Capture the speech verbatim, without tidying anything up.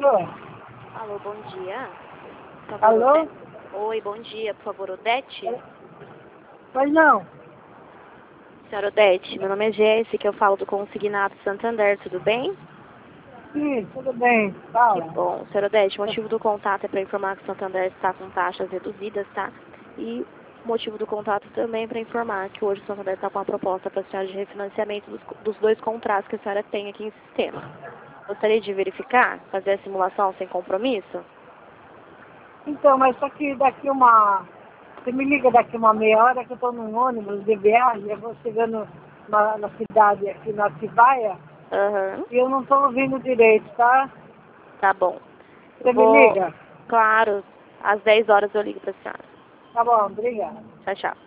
Alô? Alô, bom dia. Por favor, Alô? Odete. Oi, bom dia. Por favor, Odete? Pois não. Senhora Odete, meu nome é Jéssica, eu falo do Consignado Santander, tudo bem? Sim, tudo bem. Que Fala. bom. Senhora Odete, o motivo do contato é para informar que o Santander está com taxas reduzidas, tá? E o motivo do contato também é para informar que hoje o Santander está com uma proposta para a senhora de refinanciamento dos, dos dois contratos que a senhora tem aqui em sistema. Gostaria de verificar, fazer a simulação sem compromisso? Então, mas só que daqui uma... Você me liga daqui uma meia hora que eu estou num ônibus de viagem, eu vou chegando na, na cidade aqui na Atibaia Aham, e eu não estou ouvindo direito, tá? tá bom. Eu Você me vou, liga? claro, às dez horas eu ligo para a senhora. Tá bom, obrigada. Tchau, tchau.